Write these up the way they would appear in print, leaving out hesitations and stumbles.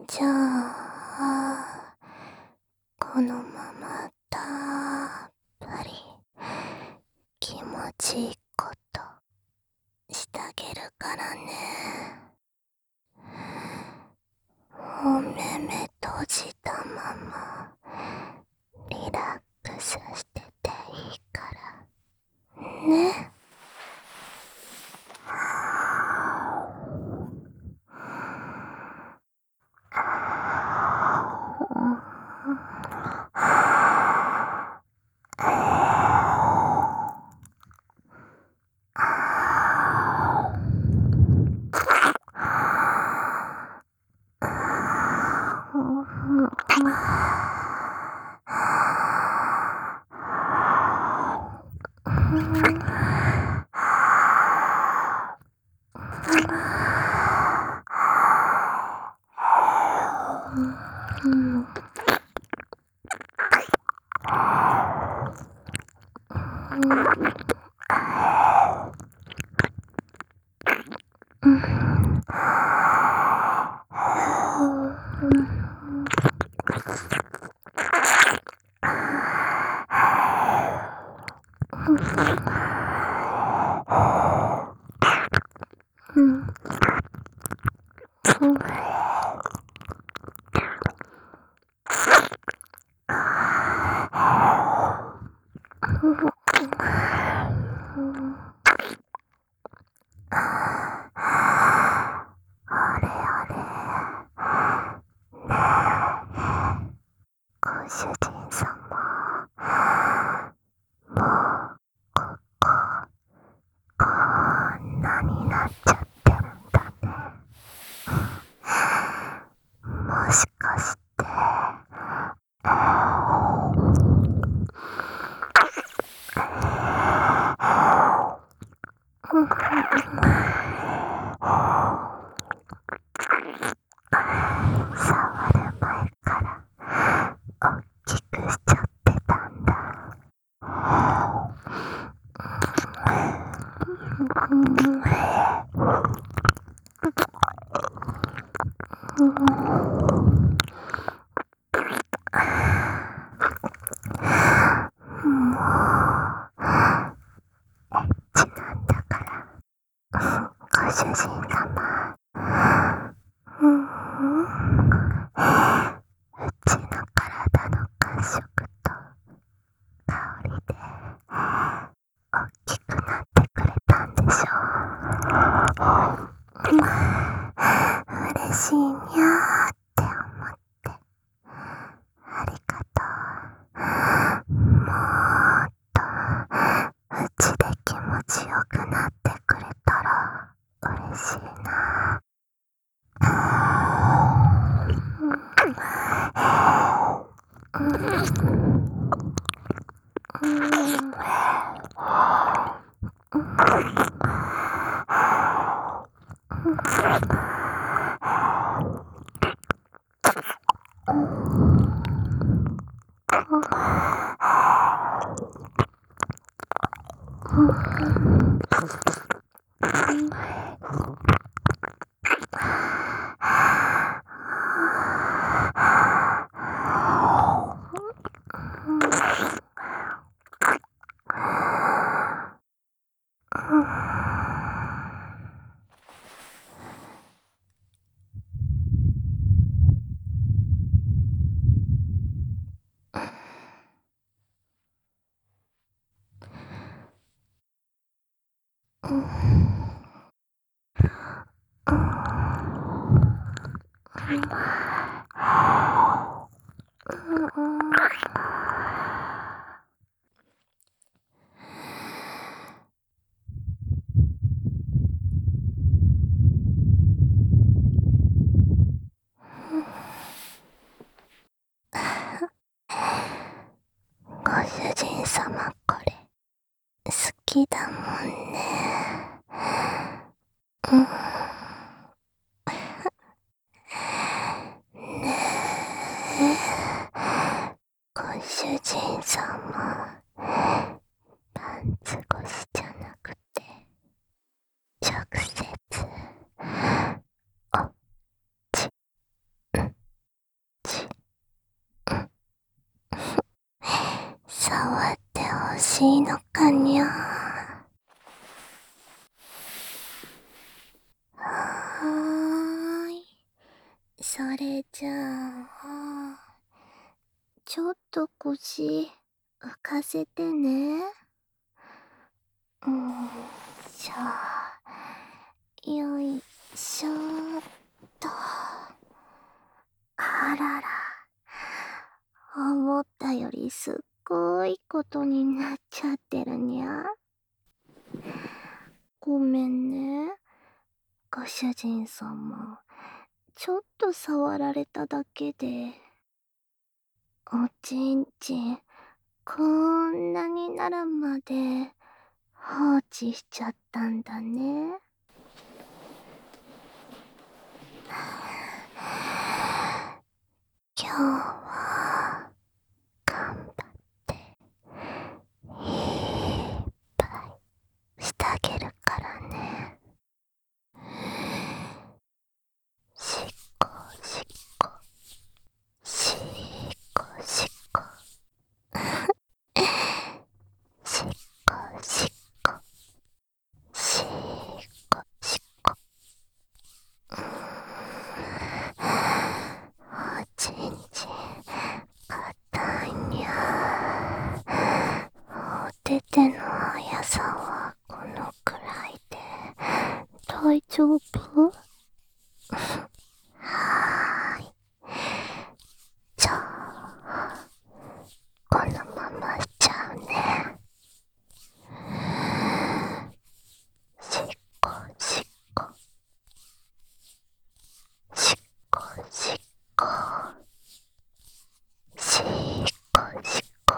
じゃあ、このままたっぷり気持ちいいことしてあげるからね。お目目閉じたままリラックスしてていいからね。ご主人様、こんなになっちゃってるんだね。もしかして、触る前から大きくしちゃってたんだ。なんだから、ご主人様。うちの体の感触と香りで大きくなってくれたんでしょう。嬉しいにゃーって思ってありがとう。もっとうちで気持ちよくなってくれたら嬉しいな。ご主人様、これ好きだもんね。ねえ、ご主人様、パンツ越しじゃなくて直接おっち触ってほしいのかにゃ。はーい。それじゃあ、ちょっと腰浮かせてね。しょ。よいしょーっと。あらら。思ったよりすっごいことになっちゃってるにゃ。ごめんね。ご主人様。ちょっと触られただけで。おちんちん、こんなになるまで放置しちゃったんだね。今日は頑張っていっぱいしてあげるからね。しっこしっこしっこしっこしっこしっこしっこしっこ。おちんちん硬いにゃ。おてての速さはこのくらいで大丈夫？はーい。じゃあ、このまましちゃうね。しっこしっこしっこしっこしっこしっこ。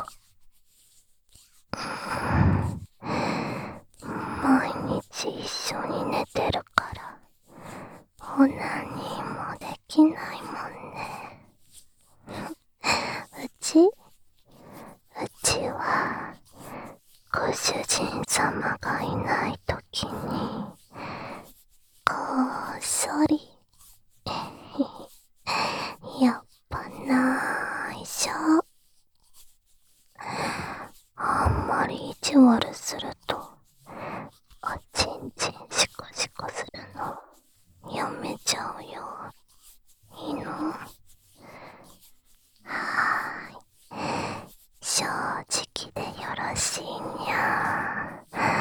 毎日一緒に寝てるからオナニーもできないもんね。うちはご主人様がいないときにこっそりやっぱないしょ。あんまり意地悪するとおちんちんシコシコするのやめちゃうよ。いいの？はーい。正直でよろしいにゃ。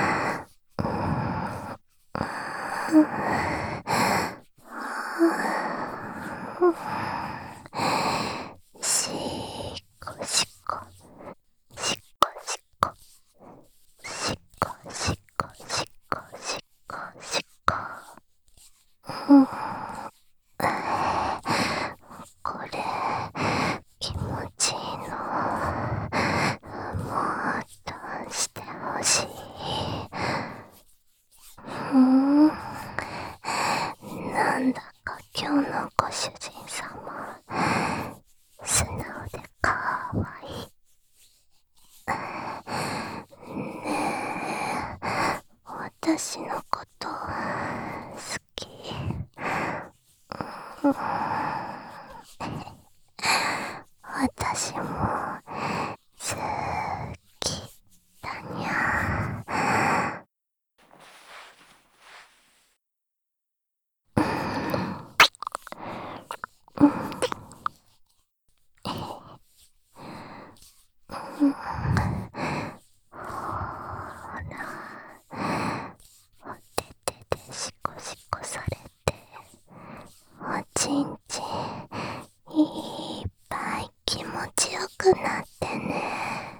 しっこしっこしっこしっこしっこしっこしっこしっこしっこ。これ気持ちいいの。もっとしてほしい。なんだか今日のご主人様素直でかわいい。ねえ、私のこと好き？私も好きだにゃ。ほら、おててでシコシコされておちんちんいっぱい気持ちよくなってね。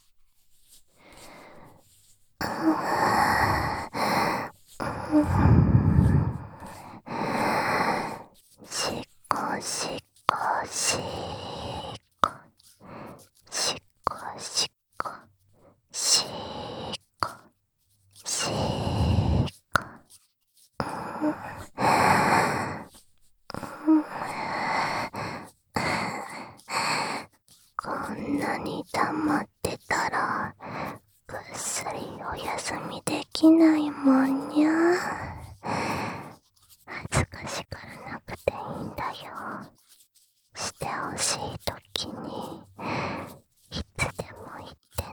しっこしっこしっこしっこしっこしっこしっこ。こんなに黙ってたらぐっすりお休みできないもんにゃ。恥ずかしがらなくていいんだよ。してほしいときにいつでも言って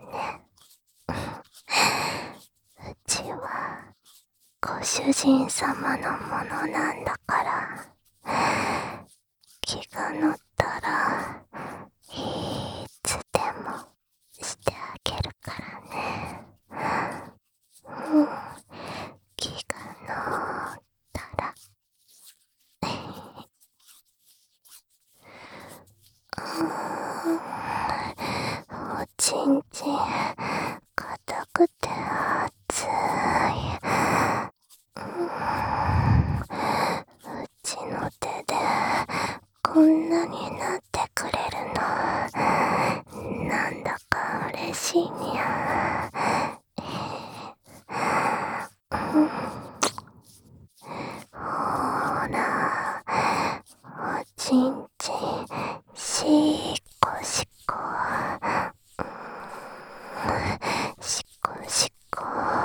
主人様のものなんだから、気が乗ったらいつでもしてあげるからね。気が乗ったらおちんちん硬くて熱い。うちの手でこんなになってくれるの、なんだか嬉しいにゃ。ほら、おちんちんしっこしっこ、しっこしっこ、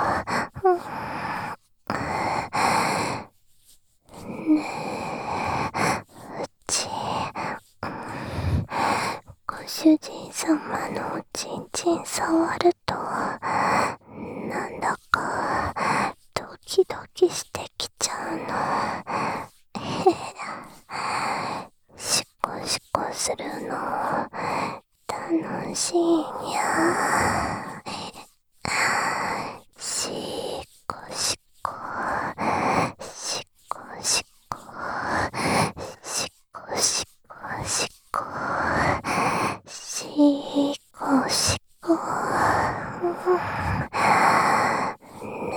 ねえ、うちご主人様のおちんちん触るとなんだかドキドキしてきちゃうの。シコシコするの楽しいにゃ。シコシコシコシコシコシコシコシコシコ。ね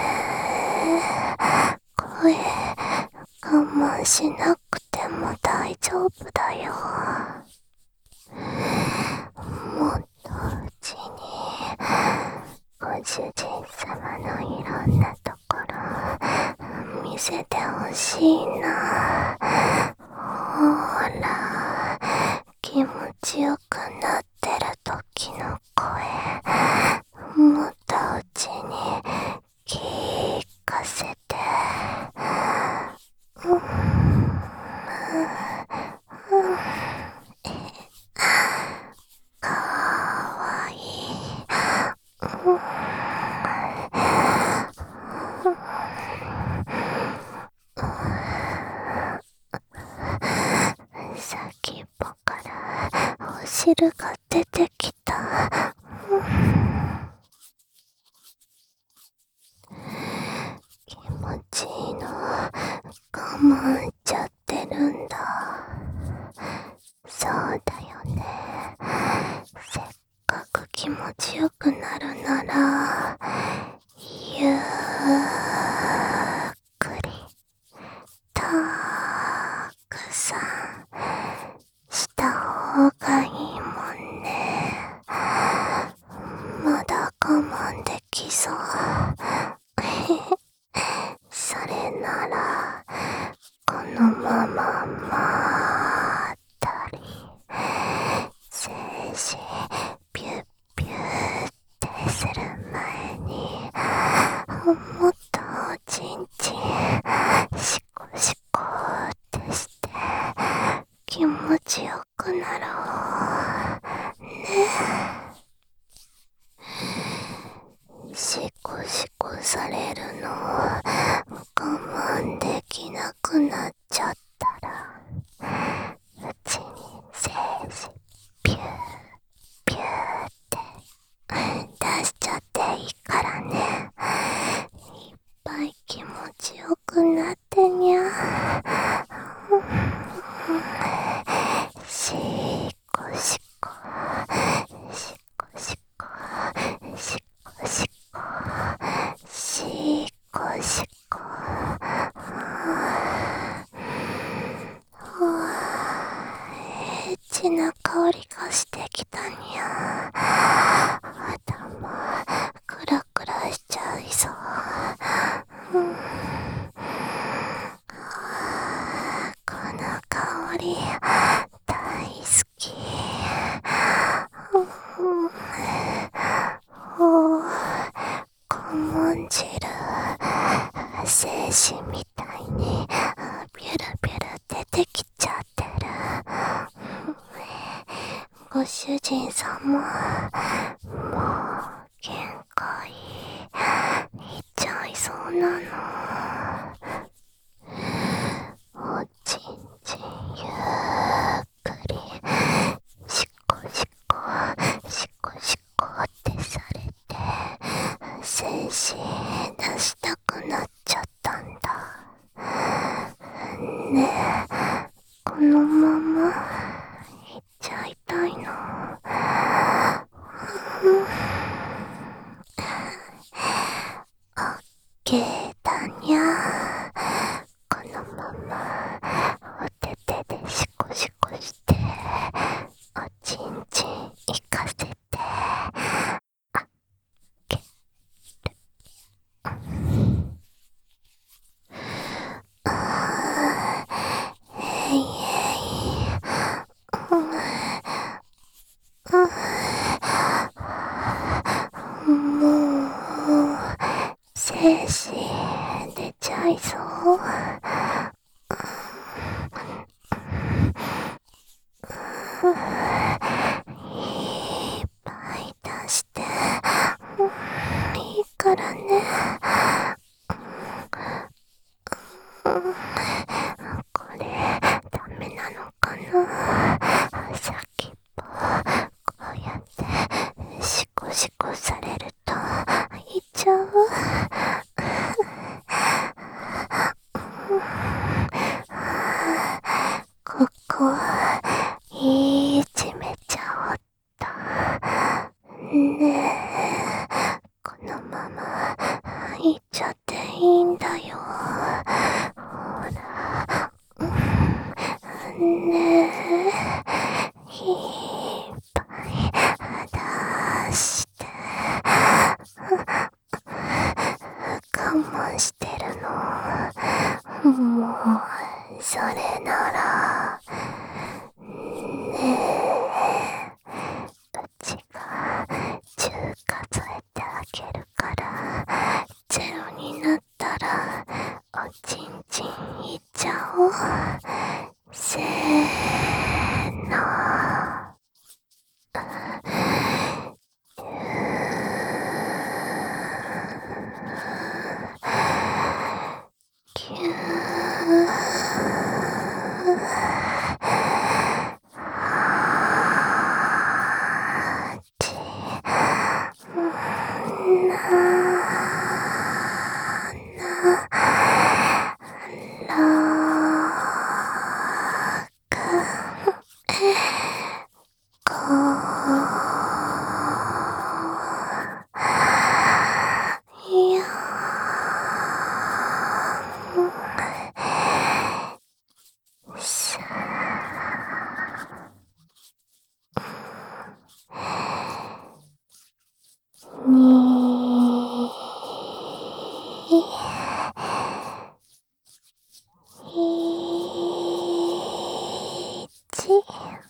え、声我慢しなくても大丈夫だよ。もっとうちにご主人様のいろんなところ見せてほしいな。ほら、気持ちよくなってる時の声、もっとうちに聞かせて。かわいい。先っぽからお汁が出てきた。気持ちいいの我慢しちゃってるんだ。そうだよね。せっかく気持ちよくなるならゆっくりたくさんした方がいいもんね。まだ我慢できそう。それならこのまままったり精子ピュッピュッってする前にもっとおちんちんシコシコってして気持ちよくなろうね。シコシコされるの我慢できなくなっちゃったらうちに精子ピューピューって出しちゃっていいからね。いっぱい気持ちよくなってにゃ。シコシコシコシコシコシコシコシコ。エッチな香りがしてきたにゃ。頭クラクラしちゃいそう。この香り大好き。コモン汁精子みたいにビュルビュル出てきちゃってる。ご主人様もう限界いっちゃいそうなの。 ね、このままいっちゃいたいの。オッケーだにゃ。このままお手手でシコシコしておちんちんいかせてあげる。えいえい。もう精子出ちゃいそう。いっぱい出していいからね。これダメなのかな。先っぽこうやってシコシコされるといっちゃう。ここいじめちゃおったねえ。このままいっちゃっていいんだよ。ほらねえ、いっぱい出して我慢してるの。もうそれならねえ、うちが10数えてあげるから、0になったらおちんちんいっちゃおう。せーの。キューちいやさに1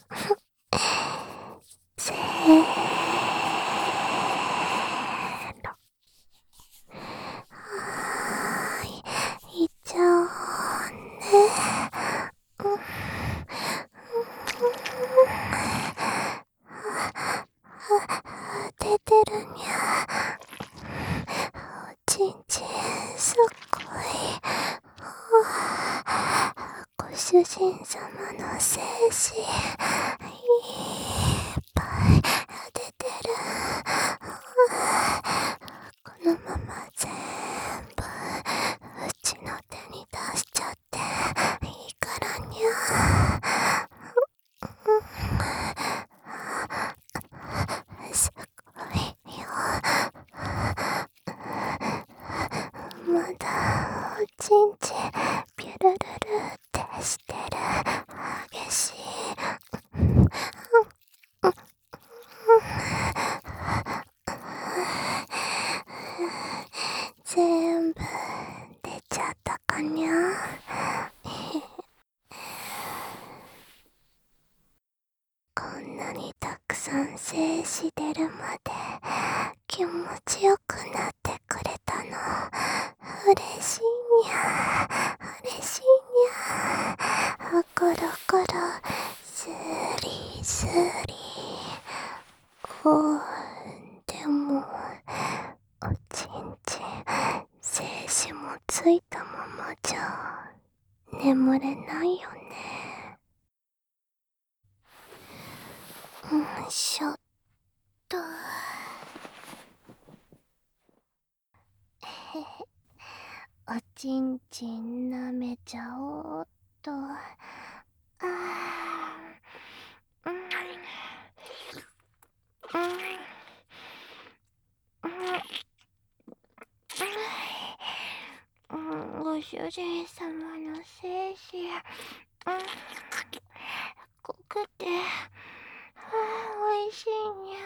せいっちゃおうね。出てるにゃ。おちんちんすっごい。ご主人様の精子いっぱい出てる。このまま全部うちの手に出しちゃっていいからにゃ。すごいよ。まだおちんちんピュルルルってしてる。激しい。全部出ちゃったかにゃ。こんなにたくさん精子出るまで気持ちよくなってくれたの嬉しいにゃ。嬉しいにゃ。コロコロスリスリ。でもおちんちん精子もついたままじゃ眠れないよね。しょっとおちんちん舐めちゃおうっと。 主人様の精子、濃くて、美味しいにゃ。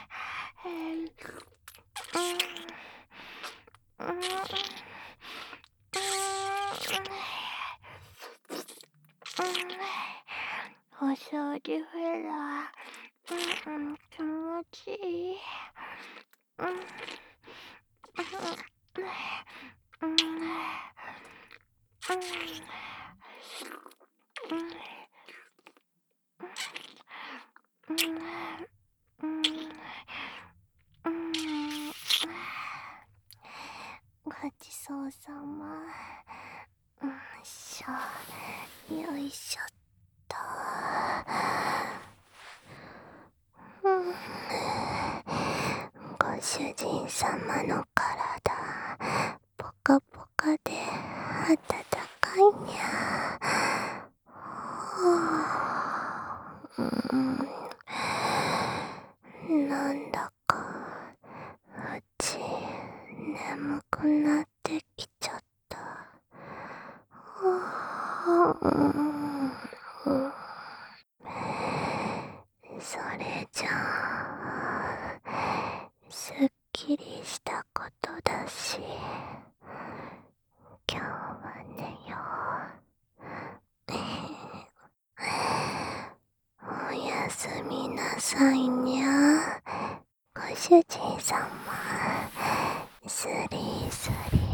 お掃除フェラー、気持ちいい。ごちそうさま。よいしょっと。ご主人様の体、ポカポカで暖かいにゃ。なんだかうち眠くなってきちゃった。それじゃあすっきりしたことだし、今日は寝よう。おやすみなさいにゃ。ご主人様、スリースリー。